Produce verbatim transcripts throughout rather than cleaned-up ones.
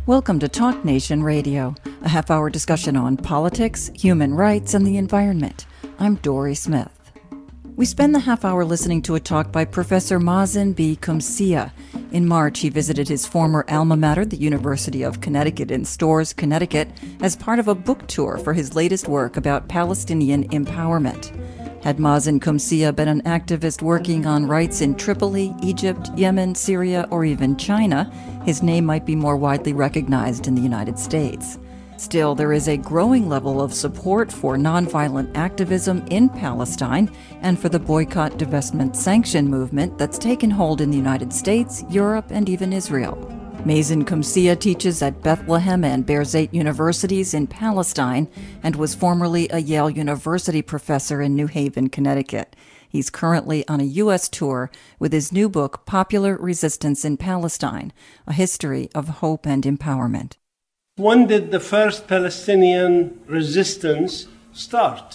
Welcome to Talk Nation Radio, a half-hour discussion on politics, human rights, and the environment. I'm Dory Smith. We spend the half hour listening to a talk by Professor Mazen B. Qumsiyeh. In March, he visited his former alma mater, the University of Connecticut in Storrs, Connecticut, as part of a book tour for his latest work about Palestinian empowerment. Had Mazen Qumsiyeh been an activist working on rights in Tripoli, Egypt, Yemen, Syria, or even China, his name might be more widely recognized in the United States. Still, there is a growing level of support for nonviolent activism in Palestine and for the boycott, divestment, sanction movement that's taken hold in the United States, Europe, and even Israel. Mazen Qumsiyeh teaches at Bethlehem and Birzeit Universities in Palestine and was formerly a Yale University professor in New Haven, Connecticut. He's currently on a U S tour with his new book, Popular Resistance in Palestine, A History of Hope and Empowerment. When did the first Palestinian resistance start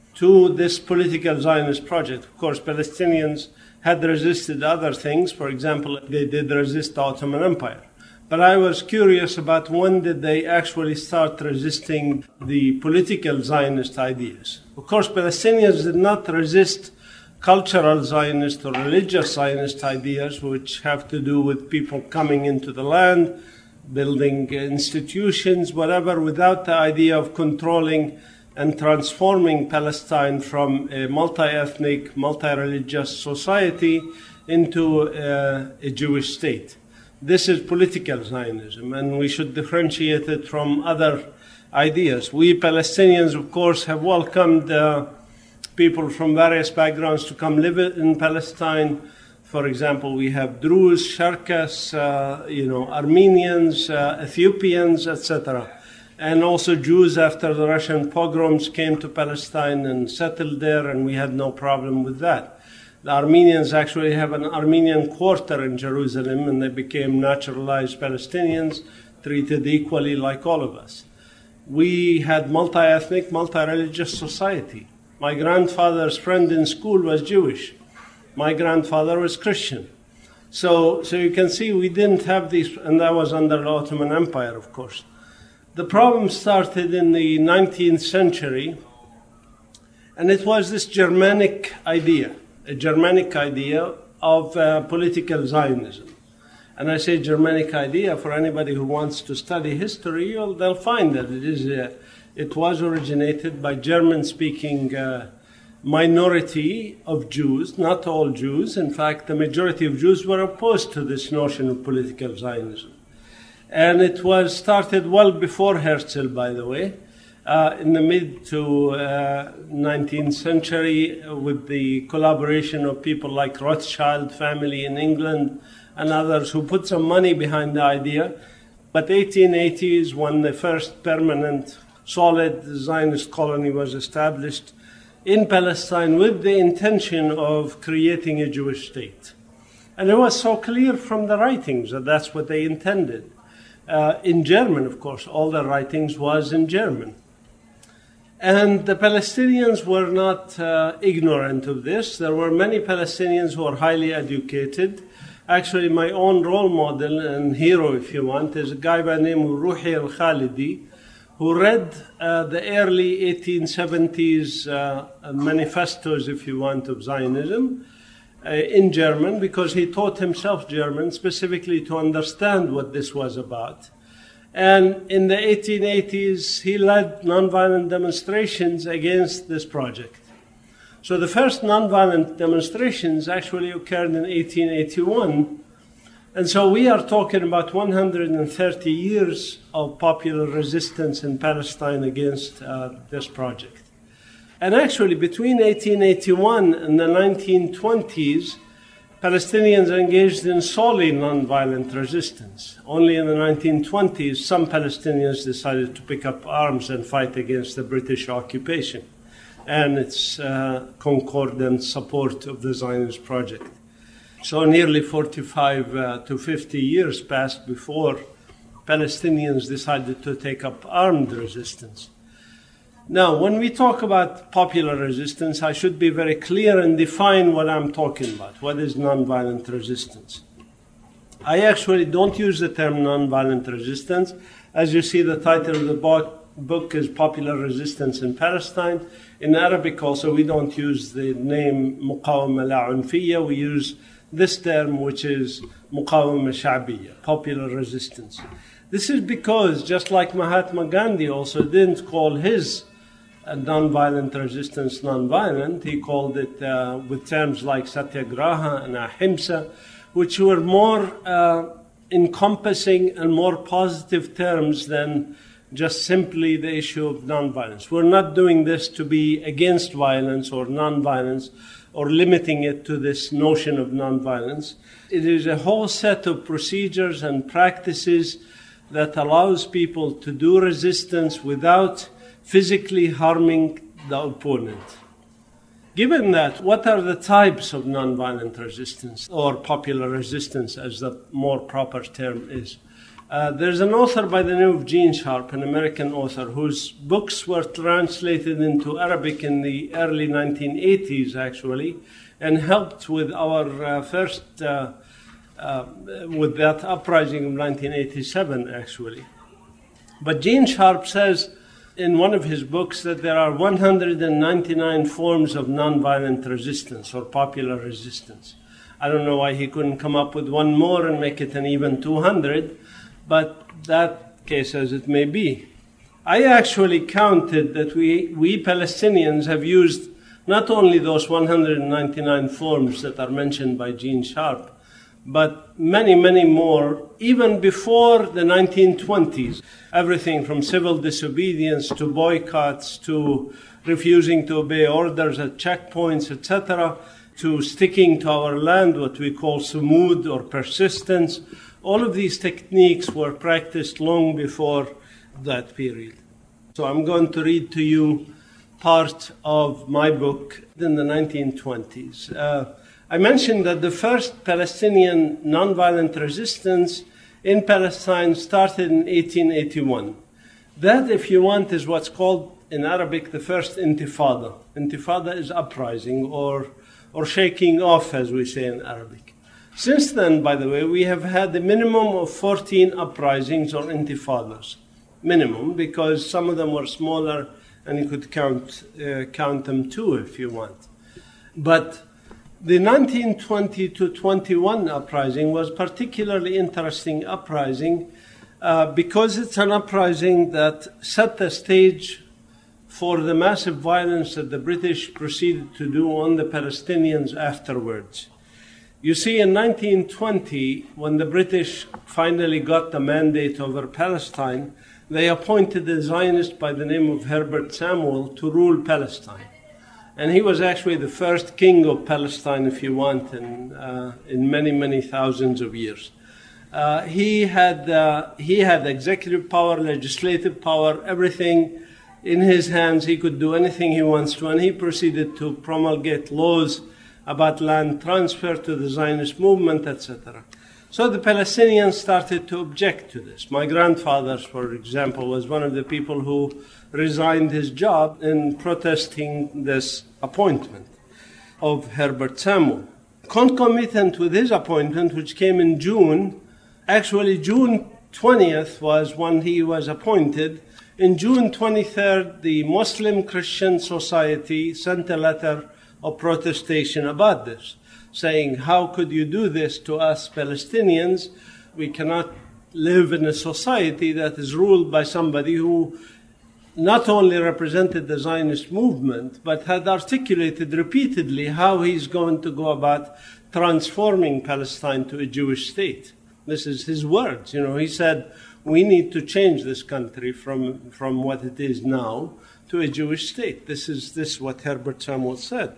to this political Zionist project? Of course, Palestinians had resisted other things. For example, they did resist the Ottoman Empire. But I was curious about when did they actually start resisting the political Zionist ideas. Of course, Palestinians did not resist cultural Zionist or religious Zionist ideas, which have to do with people coming into the land, building institutions, whatever, without the idea of controlling and transforming Palestine from a multi-ethnic, multi-religious society into uh, a Jewish state. This is political Zionism, and we should differentiate it from other ideas. We Palestinians, of course, have welcomed uh, people from various backgrounds to come live in Palestine. For example, we have Druze, Cherkess, uh, you know, Armenians, uh, Ethiopians, et cetera, and also Jews after the Russian pogroms came to Palestine and settled there, and we had no problem with that. The Armenians actually have an Armenian quarter in Jerusalem, and they became naturalized Palestinians, treated equally like all of us. We had multi-ethnic, multi-religious society. My grandfather's friend in school was Jewish. My grandfather was Christian. So, so you can see we didn't have these, and that was under the Ottoman Empire, of course. The problem started in the nineteenth century, and it was this Germanic idea, a Germanic idea of uh, political Zionism. And I say Germanic idea for anybody who wants to study history, well, they'll find that it is a, it was originated by German-speaking uh, minority of Jews, not all Jews. In fact, the majority of Jews were opposed to this notion of political Zionism. And it was started well before Herzl, by the way, uh, in the mid to uh, nineteenth century with the collaboration of people like Rothschild family in England and others who put some money behind the idea. But eighteen eighty is when the first permanent solid Zionist colony was established in Palestine with the intention of creating a Jewish state. And it was so clear from the writings that that's what they intended. Uh, in German, of course, all the writings was in German. And the Palestinians were not uh, ignorant of this. There were many Palestinians who were highly educated. Actually, my own role model and hero, if you want, is a guy by the name of Ruhi al-Khalidi, who read uh, the early eighteen seventies uh, manifestos, if you want, of Zionism uh, in German, because he taught himself German specifically to understand what this was about. And in the eighteen eighties, he led nonviolent demonstrations against this project. So the first nonviolent demonstrations actually occurred in eighteen eighty-one. And so we are talking about one hundred thirty years of popular resistance in Palestine against uh, this project. And actually, between eighteen eighty-one and the nineteen twenties, Palestinians engaged in solely nonviolent resistance. Only in the nineteen twenties, some Palestinians decided to pick up arms and fight against the British occupation and its uh, concordant support of the Zionist project. So nearly forty-five uh, to fifty years passed before Palestinians decided to take up armed resistance. Now, when we talk about popular resistance, I should be very clear and define what I'm talking about. What is nonviolent resistance? I actually don't use the term nonviolent resistance. As you see, the title of the book, book is Popular Resistance in Palestine. In Arabic also, we don't use the name Muqawama la Unfiyya. We use this term, which is Muqawama Sha'biyya, popular resistance. This is because, just like Mahatma Gandhi also didn't call his uh, nonviolent resistance nonviolent, he called it uh, with terms like Satyagraha and Ahimsa, which were more uh, encompassing and more positive terms than just simply the issue of nonviolence. We're not doing this to be against violence or nonviolence or limiting it to this notion of nonviolence. It is a whole set of procedures and practices that allows people to do resistance without physically harming the opponent. Given that, what are the types of nonviolent resistance, or popular resistance as the more proper term is? Uh, there's an author by the name of Gene Sharp, an American author, whose books were translated into Arabic in the early nineteen eighties, actually, and helped with our uh, first, uh, uh, with that uprising of nineteen eighty-seven, actually. But Gene Sharp says in one of his books that there are one hundred ninety-nine forms of nonviolent resistance or popular resistance. I don't know why he couldn't come up with one more and make it an even two hundred, but that case as it may be. I actually counted that we, we Palestinians have used not only those one hundred ninety-nine forms that are mentioned by Gene Sharp, but many, many more, even before the nineteen twenties. Everything from civil disobedience to boycotts to refusing to obey orders at checkpoints, et cetera, to sticking to our land, what we call sumud or persistence. All of these techniques were practiced long before that period. So I'm going to read to you part of my book in the nineteen twenties. Uh, I mentioned that the first Palestinian nonviolent resistance in Palestine started in eighteen eighty-one. That, if you want, is what's called in Arabic the first intifada. Intifada is uprising or, or shaking off, as we say in Arabic. Since then, by the way, we have had a minimum of fourteen uprisings or intifadas. Minimum, because some of them were smaller and you could count, uh, count them too if you want. But the nineteen twenty to twenty-one uprising was particularly interesting uprising uh, because it's an uprising that set the stage for the massive violence that the British proceeded to do on the Palestinians afterwards. You see, in nineteen twenty, when the British finally got the mandate over Palestine, they appointed a Zionist by the name of Herbert Samuel to rule Palestine. And he was actually the first king of Palestine, if you want, in, uh, in many, many thousands of years. Uh, he had uh, he had executive power, legislative power, everything in his hands. He could do anything he wants to, and he proceeded to promulgate laws about land transfer to the Zionist movement, et cetera. So the Palestinians started to object to this. My grandfather, for example, was one of the people who resigned his job in protesting this appointment of Herbert Samuel. Concomitant with his appointment, which came in June, actually June twentieth was when he was appointed. In June twenty-third, the Muslim Christian Society sent a letter of protestation about this, saying, how could you do this to us Palestinians? We cannot live in a society that is ruled by somebody who not only represented the Zionist movement, but had articulated repeatedly how he's going to go about transforming Palestine to a Jewish state. This is his words. You know, he said, we need to change this country from, from what it is now to a Jewish state. This is, this is what Herbert Samuel said.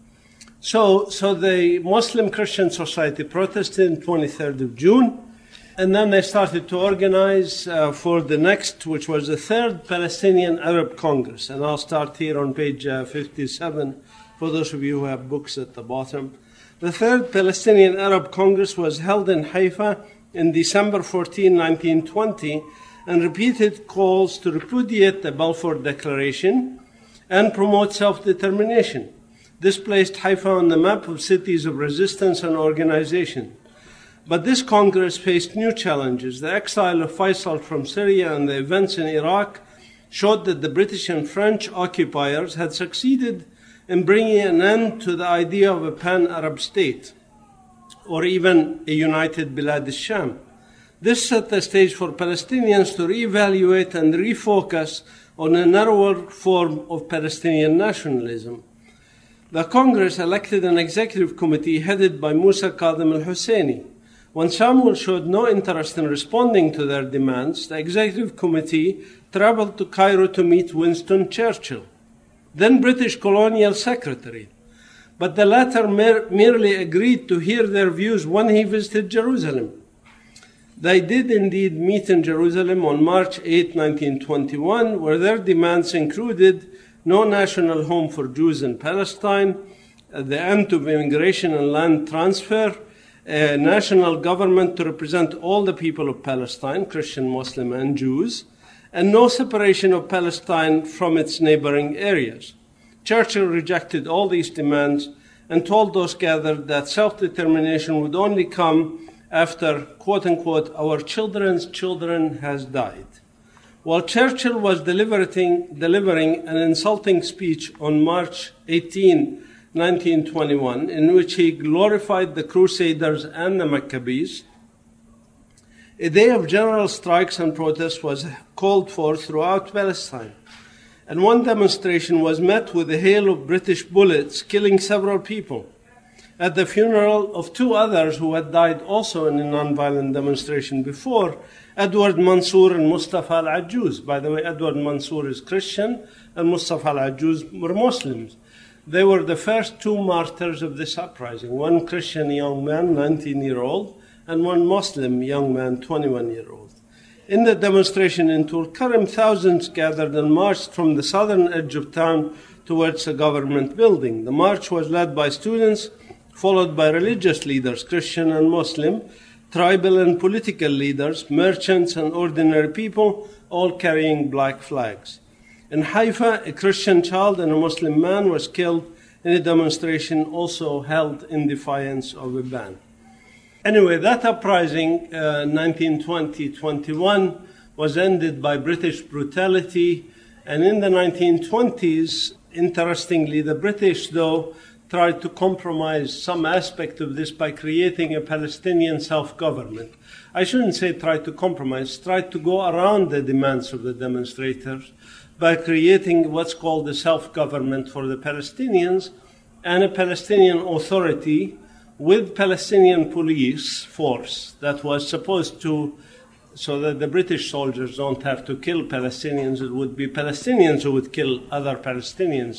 So, so the Muslim Christian Society protested on twenty-third of June, and then they started to organize uh, for the next, which was the third Palestinian Arab Congress. And I'll start here on page uh, fifty-seven, for those of you who have books at the bottom. The third Palestinian Arab Congress was held in Haifa in December fourteenth, nineteen twenty, and repeated calls to repudiate the Balfour Declaration and promote self-determination. This placed Haifa on the map of cities of resistance and organization. But this Congress faced new challenges. The exile of Faisal from Syria and the events in Iraq showed that the British and French occupiers had succeeded in bringing an end to the idea of a pan-Arab state, or even a united Bilad al-Sham. This set the stage for Palestinians to reevaluate and refocus on a narrower form of Palestinian nationalism. The Congress elected an executive committee headed by Musa Kadhim al-Husseini. When Samuel showed no interest in responding to their demands, the executive committee traveled to Cairo to meet Winston Churchill, then British colonial secretary. But the latter mer- merely agreed to hear their views when he visited Jerusalem. They did indeed meet in Jerusalem on March eighth, nineteen twenty-one, where their demands included no national home for Jews in Palestine, the end of immigration and land transfer, a national government to represent all the people of Palestine, Christian, Muslim, and Jews, and no separation of Palestine from its neighboring areas. Churchill rejected all these demands and told those gathered that self-determination would only come after, quote-unquote, our children's children has died. While Churchill was delivering, delivering an insulting speech on March eighteenth, nineteen twenty-one, in which he glorified the Crusaders and the Maccabees, a day of general strikes and protests was called for throughout Palestine. And one demonstration was met with a hail of British bullets, killing several people. At the funeral of two others who had died also in a nonviolent demonstration before, Edward Mansour and Mustafa al-Ajjuz. By the way, Edward Mansour is Christian and Mustafa al-Ajjuz were Muslims. They were the first two martyrs of this uprising, one Christian young man, nineteen-year-old, and one Muslim young man, twenty-one-year-old. In the demonstration in Tulkarem, thousands gathered and marched from the southern edge of town towards the government building. The march was led by students, followed by religious leaders, Christian and Muslim, tribal and political leaders, merchants and ordinary people, all carrying black flags. In Haifa, a Christian child and a Muslim man was killed in a demonstration also held in defiance of a ban. Anyway, that uprising, uh, nineteen twenty to twenty-one, was ended by British brutality. And in the nineteen twenties, interestingly, the British, though, tried to compromise some aspect of this by creating a Palestinian self-government. I shouldn't say tried to compromise, tried to go around the demands of the demonstrators by creating what's called the self-government for the Palestinians and a Palestinian authority with Palestinian police force that was supposed to, so that the British soldiers don't have to kill Palestinians, it would be Palestinians who would kill other Palestinians.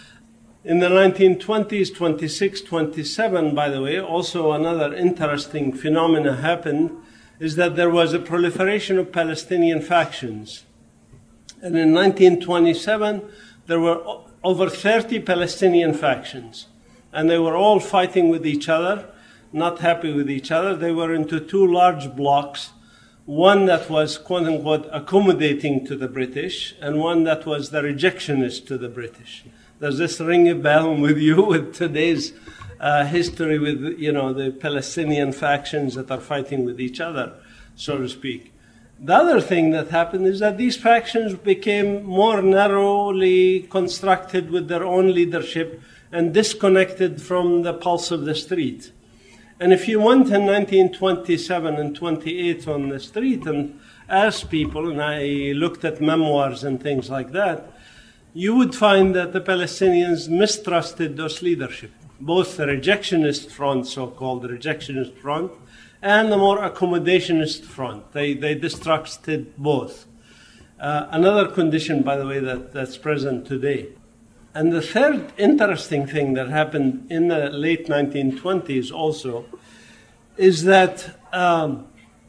In the nineteen twenties, twenty-six, twenty-seven, by the way, also another interesting phenomena happened, is that there was a proliferation of Palestinian factions. And in nineteen twenty-seven, there were over thirty Palestinian factions. And they were all fighting with each other, not happy with each other. They were into two large blocks, one that was, quote-unquote, accommodating to the British, and one that was the rejectionist to the British. Does this ring a bell with you with today's uh, history with, you know, the Palestinian factions that are fighting with each other, so to speak? The other thing that happened is that these factions became more narrowly constructed with their own leadership and disconnected from the pulse of the street. And if you went in nineteen twenty-seven and twenty-eight on the street and asked people, and I looked at memoirs and things like that, you would find that the Palestinians mistrusted those leadership, both the rejectionist front, so-called rejectionist front, and the more accommodationist front. They, they distrusted both. Uh, another condition, by the way, that, that's present today. And the third interesting thing that happened in the late nineteen twenties also is that um,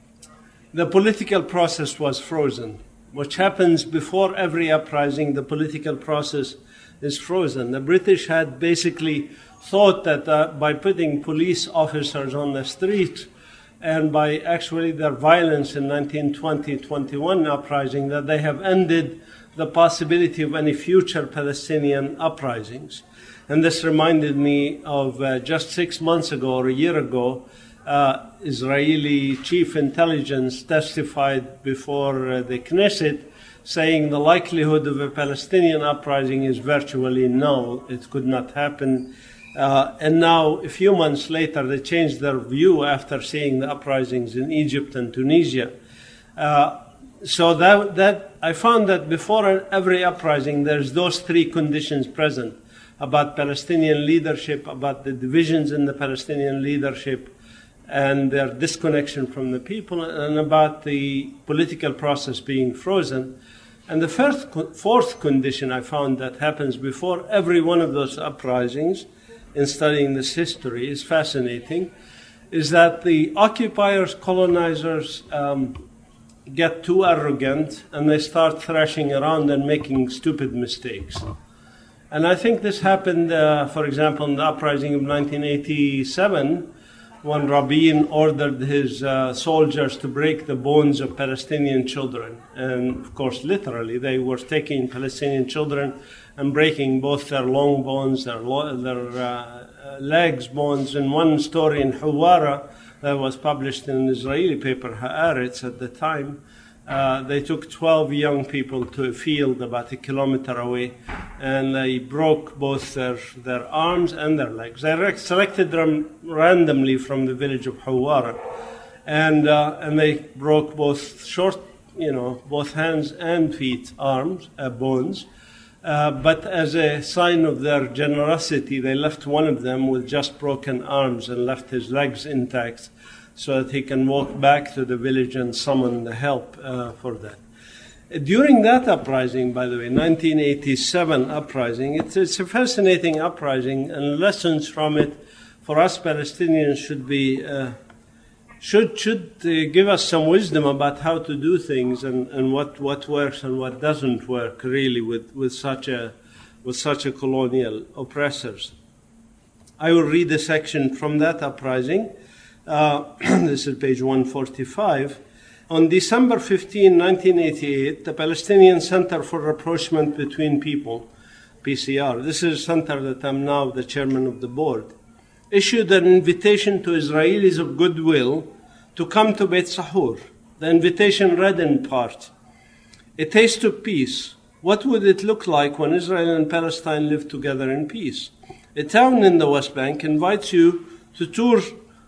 the political process was frozen, which happens before every uprising. The political process is frozen. The British had basically thought that uh, by putting police officers on the street and by actually their violence in nineteen twenty to twenty-one uprising, that they have ended the possibility of any future Palestinian uprisings. And this reminded me of uh, just six months ago or a year ago, uh, Israeli chief intelligence testified before uh, the Knesset, saying the likelihood of a Palestinian uprising is virtually null. It could not happen. Uh, and now, a few months later, they changed their view after seeing the uprisings in Egypt and Tunisia. Uh, so that, that I found that before every uprising, there's those three conditions present about Palestinian leadership, about the divisions in the Palestinian leadership, and their disconnection from the people, and about the political process being frozen. And the first, fourth condition I found that happens before every one of those uprisings, in studying this history, is fascinating, is that the occupiers, colonizers um, get too arrogant and they start thrashing around and making stupid mistakes. And I think this happened, uh, for example, in the uprising of nineteen eighty-seven, when Rabin ordered his uh, soldiers to break the bones of Palestinian children. And of course, literally, they were taking Palestinian children and breaking both their long bones, their, lo- their uh, legs bones. In one story in Hawara that was published in an Israeli paper, Haaretz, at the time, uh, they took twelve young people to a field about a kilometer away, and they broke both their, their arms and their legs. They re- selected them randomly from the village of Hawara, and uh, and they broke both short, you know, both hands and feet, arms, uh, bones. Uh, but as a sign of their generosity, they left one of them with just broken arms and left his legs intact so that he can walk back to the village and summon the help uh, for that. During that uprising, by the way, nineteen eighty-seven uprising, it's, it's a fascinating uprising, and lessons from it for us Palestinians should be uh, should should uh, give us some wisdom about how to do things and, and what, what works and what doesn't work really with, with such a with such a colonial oppressors. I will read a section from that uprising. Uh, this is page one forty-five. On December fifteenth, nineteen eighty-eight, the Palestinian Center for Rapprochement Between People, P C R, this is a center that I'm now the chairman of the board, issued an invitation to Israelis of goodwill to come to Beit Sahur. The invitation read in part, "A taste of peace. What would it look like when Israel and Palestine live together in peace? A town in the West Bank invites you to tour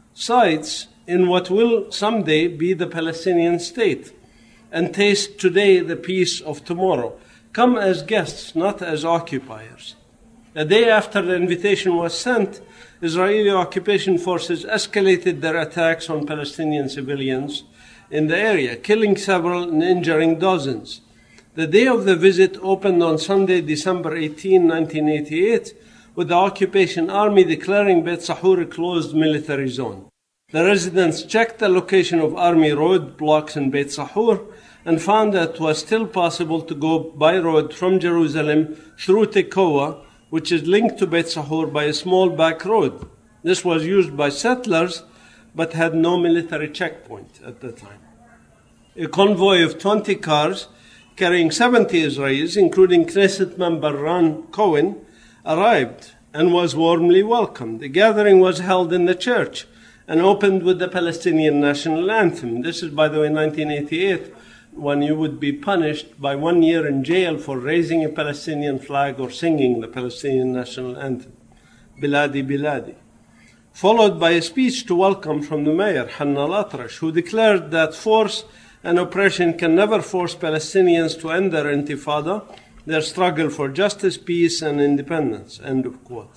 sites in what will someday be the Palestinian state, and taste today the peace of tomorrow. Come as guests, not as occupiers." A day after the invitation was sent, Israeli occupation forces escalated their attacks on Palestinian civilians in the area, killing several and injuring dozens. The day of the visit opened on Sunday, December eighteenth, nineteen eighty-eight, with the occupation army declaring Beit Sahur a closed military zone. The residents checked the location of army roadblocks in Beit Sahur and found that it was still possible to go by road from Jerusalem through Tekoa, which is linked to Beit Sahur by a small back road. This was used by settlers, but had no military checkpoint at the time. A convoy of twenty cars carrying seventy Israelis, including Knesset member Ron Cohen, arrived and was warmly welcomed. The gathering was held in the church and opened with the Palestinian national anthem. This is, by the way, nineteen eighty-eight, when you would be punished by one year in jail for raising a Palestinian flag or singing the Palestinian national anthem, Biladi Biladi. Followed by a speech to welcome from the mayor, Hanna Al-Atrash, who declared that force and oppression can never force Palestinians to end their intifada, their struggle for justice, peace, and independence, end of quote.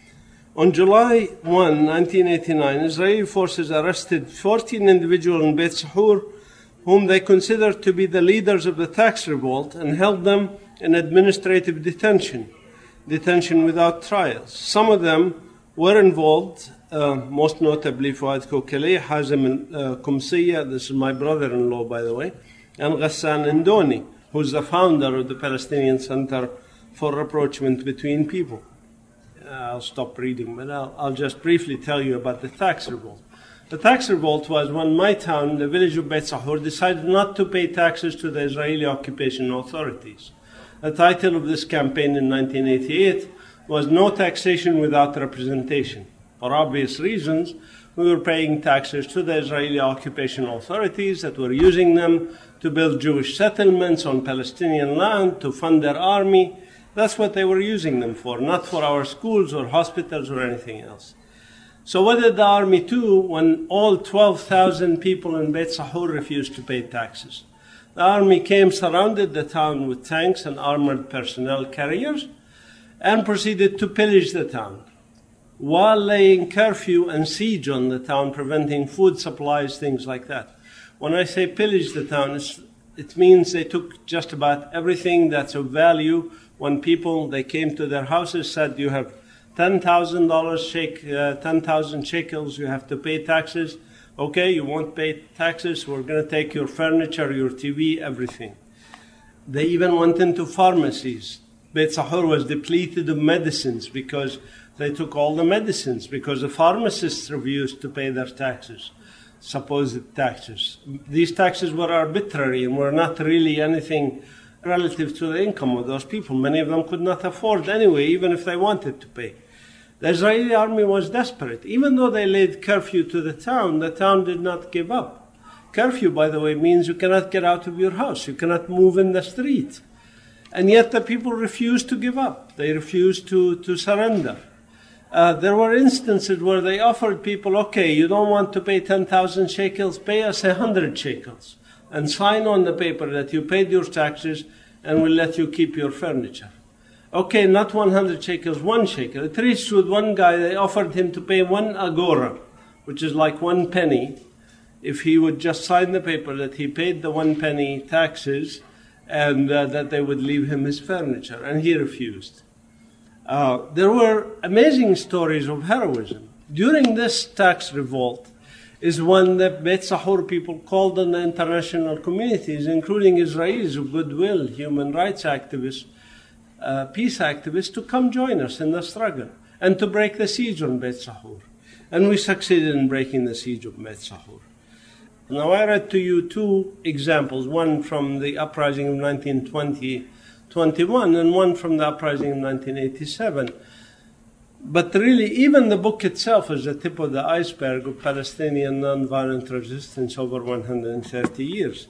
On July first, nineteen eighty-nine, Israeli forces arrested fourteen individuals in Beit Sahur, whom they considered to be the leaders of the tax revolt, and held them in administrative detention, detention without trials. Some of them were involved, uh, most notably Fouad Koukeli, Hazem uh, Kumsiya, this is my brother-in-law, by the way, and Ghassan Indoni, who's the founder of the Palestinian Center for Rapprochement Between People. Uh, I'll stop reading, but I'll, I'll just briefly tell you about the tax revolt. The tax revolt was when my town, the village of Beit Sahur, decided not to pay taxes to the Israeli occupation authorities. The title of this campaign in nineteen eighty-eight was No Taxation Without Representation. For obvious reasons, We were paying taxes to the Israeli occupation authorities that were using them to build Jewish settlements on Palestinian land, to fund their army. That's what they were using them for, not for our schools or hospitals or anything else. So what did the army do when all twelve thousand people in Beit Sahur refused to pay taxes? The army came, surrounded the town with tanks and armored personnel carriers, and proceeded to pillage the town, while laying curfew and siege on the town, preventing food supplies, things like that. When I say pillage the town, it's, it means they took just about everything that's of value. When people, they came to their houses, said, you have ten thousand dollars, shake, uh, ten thousand shekels, you have to pay taxes. Okay, you won't pay taxes, we're going to take your furniture, your T V, everything. They even went into pharmacies. Beit Sahur was depleted of medicines because they took all the medicines, because the pharmacists refused to pay their taxes, supposed taxes. These taxes were arbitrary and were not really anything relative to the income of those people. Many of them could not afford anyway, even if they wanted to pay. The Israeli army was desperate. Even though they laid curfew to the town, the town did not give up. Curfew, by the way, means you cannot get out of your house. You cannot move in the street. And yet the people refused to give up. They refused to, to surrender. Uh, there were instances where they offered people, okay, you don't want to pay ten thousand shekels, pay us one hundred shekels. And sign on the paper that you paid your taxes and we'll let you keep your furniture. Okay, not one hundred shekels, one shekel. It reached with one guy, they offered him to pay one agora, which is like one penny, if he would just sign the paper that he paid the one penny taxes and uh, that they would leave him his furniture. And he refused. Uh, there were amazing stories of heroism. During this tax revolt is when the Beit Sahur people called on the international communities, including Israelis of goodwill, human rights activists, uh, peace activists, to come join us in the struggle and to break the siege on Beit Sahur. And we succeeded in breaking the siege of Beit Sahur. Now I read to you two examples, one from the uprising of nineteen twenty, twenty-one and one from the uprising of nineteen eighty-seven. But really, even the book itself is the tip of the iceberg of Palestinian nonviolent resistance over one hundred thirty years.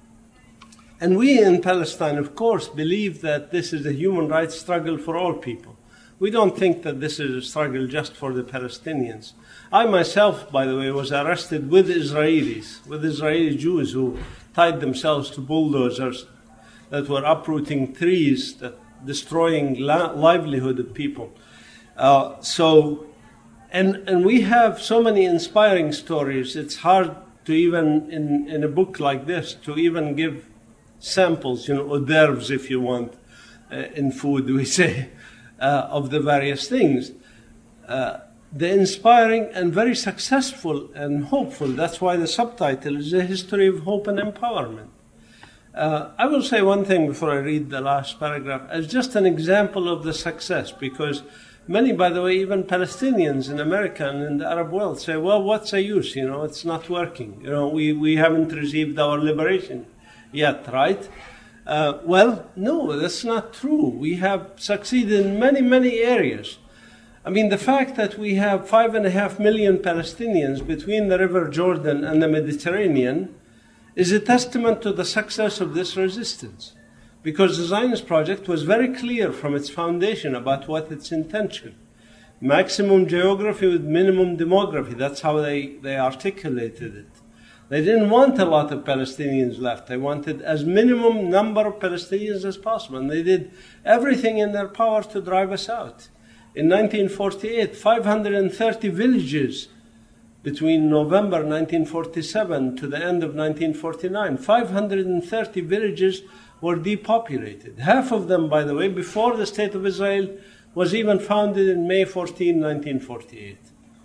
And we in Palestine, of course, believe that this is a human rights struggle for all people. We don't think that this is a struggle just for the Palestinians. I myself, by the way, was arrested with Israelis, with Israeli Jews who tied themselves to bulldozers that were uprooting trees, that destroying la- livelihood of people. Uh, so, and and we have so many inspiring stories. It's hard to even, in, in a book like this, to even give samples, you know, hors d'oeuvres, if you want, uh, in food, we say, uh, of the various things. Uh, the inspiring and very successful and hopeful, that's why the subtitle is A History of Hope and Empowerment. Uh, I will say one thing before I read the last paragraph, as just an example of the success, because many, by the way, even Palestinians in America and in the Arab world say, well, what's the use? You know, it's not working. You know, we, we haven't received our liberation yet, right? Uh, well, no, that's not true. We have succeeded in many, many areas. I mean, the fact that we have five and a half million Palestinians between the River Jordan and the Mediterranean is a testament to the success of this resistance. Because the Zionist project was very clear from its foundation about what its intention. Maximum geography with minimum demography. That's how they, they articulated it. They didn't want a lot of Palestinians left. They wanted as minimum number of Palestinians as possible. And they did everything in their power to drive us out. In nineteen forty-eight, five hundred thirty villages between November nineteen forty-seven to the end of nineteen forty-nine, five hundred thirty villages were depopulated. Half of them, by the way, before the State of Israel was even founded in May fourteenth, nineteen forty-eight.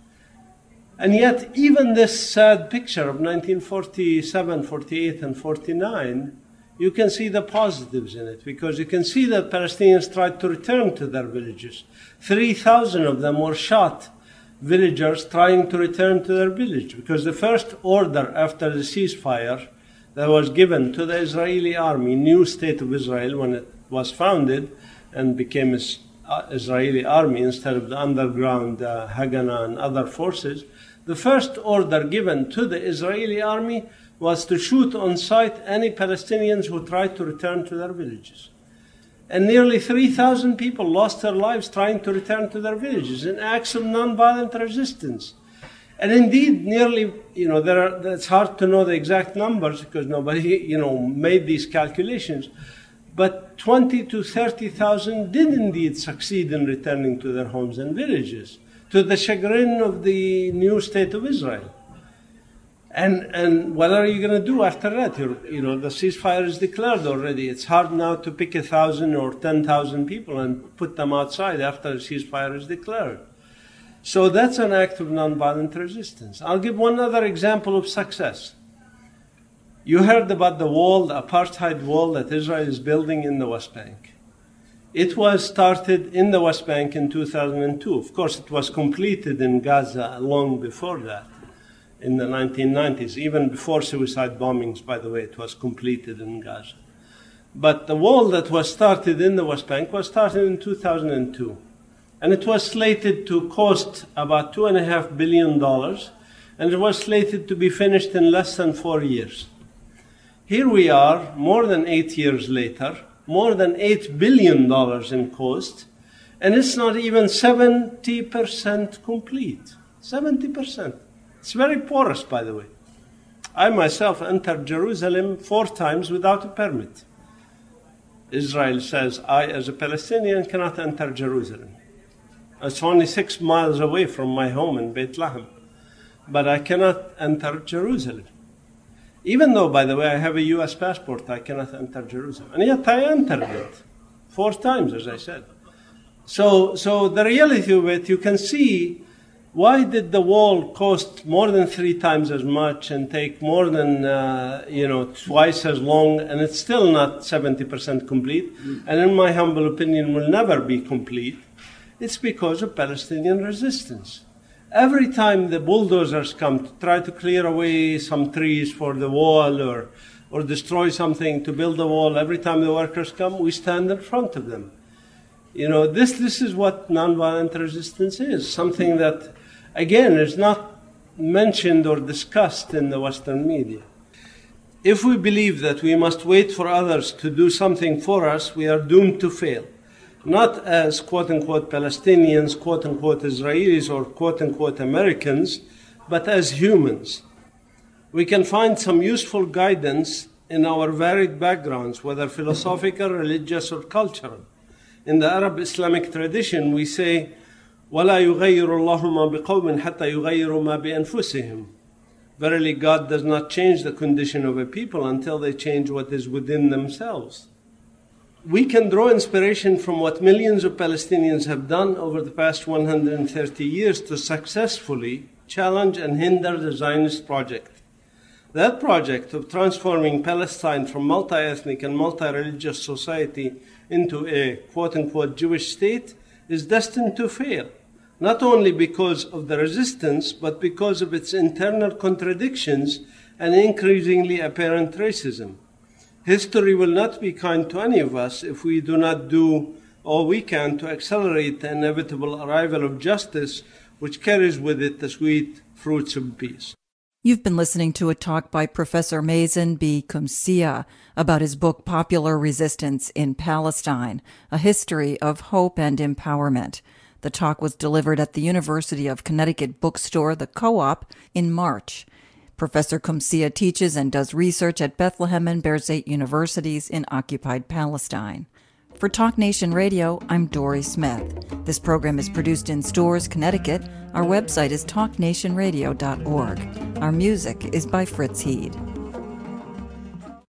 And yet, even this sad picture of nineteen forty-seven, forty-eight, and forty-nine, you can see the positives in it, because you can see that Palestinians tried to return to their villages. three thousand of them were shot, villagers trying to return to their village, because the first order after the ceasefire that was given to the Israeli army, new State of Israel, when it was founded and became an Israeli army instead of the underground uh, Haganah and other forces, the first order given to the Israeli army was to shoot on sight any Palestinians who tried to return to their villages. And nearly three thousand people lost their lives trying to return to their villages in acts of nonviolent resistance. And indeed, nearly, you know, there are, it's hard to know the exact numbers because nobody, you know, made these calculations. But twenty to thirty thousand did indeed succeed in returning to their homes and villages, to the chagrin of the new state of Israel. And and what are you going to do after that? You're, you know, the ceasefire is declared already. It's hard now to pick a thousand or ten thousand people and put them outside after the ceasefire is declared. So that's an act of nonviolent resistance. I'll give one other example of success. You heard about the wall, the apartheid wall that Israel is building in the West Bank. It was started in the West Bank in two thousand two. Of course, it was completed in Gaza long before that, in the nineteen nineties. Even before suicide bombings, by the way, it was completed in Gaza. But the wall that was started in the West Bank was started in two thousand two. And it was slated to cost about two and a half billion dollars, and it was slated to be finished in less than four years. Here we are, more than eight years later, more than eight billion dollars in cost, and it's not even seventy percent complete. seventy percent. It's very porous, by the way. I myself entered Jerusalem four times without a permit. Israel says I, as a Palestinian, cannot enter Jerusalem. It's only six miles away from my home in Beit Lahem. But I cannot enter Jerusalem. Even though, by the way, I have a U S passport, I cannot enter Jerusalem. And yet I entered it four times, as I said. So, so the reality of it, you can see why did the wall cost more than three times as much and take more than, uh, you know, twice as long, and it's still not seventy percent complete, and in my humble opinion will never be complete. It's because of Palestinian resistance. Every time the bulldozers come to try to clear away some trees for the wall or, or destroy something to build the wall, every time the workers come, we stand in front of them. You know, this, this is what nonviolent resistance is, something that, again, is not mentioned or discussed in the Western media. If we believe that we must wait for others to do something for us, we are doomed to fail. Not as quote-unquote Palestinians, quote-unquote Israelis, or quote-unquote Americans, but as humans. We can find some useful guidance in our varied backgrounds, whether philosophical, religious, or cultural. In the Arab Islamic tradition, we say, وَلَا يُغَيِّرُ اللَّهُ مَا بِقَوْمٍ حَتَّى يُغَيِّرُوا مَا بِأَنفُسِهِمْ. Verily, God does not change the condition of a people until they change what is within themselves. We can draw inspiration from what millions of Palestinians have done over the past one hundred thirty years to successfully challenge and hinder the Zionist project. That project of transforming Palestine from multi-ethnic and multi-religious society into a quote-unquote Jewish state is destined to fail, not only because of the resistance, but because of its internal contradictions and increasingly apparent racism. History will not be kind to any of us if we do not do all we can to accelerate the inevitable arrival of justice, which carries with it the sweet fruits of peace. You've been listening to a talk by Professor Mazen B. Qumsiyeh about his book Popular Resistance in Palestine, A History of Hope and Empowerment. The talk was delivered at the University of Connecticut bookstore, The Co-op, in March. Professor Qumsiyeh teaches and does research at Bethlehem and Birzeit Universities in occupied Palestine. For Talk Nation Radio, I'm Dory Smith. This program is produced in Storrs, Connecticut. Our website is talk nation radio dot org. Our music is by Fritz Heed.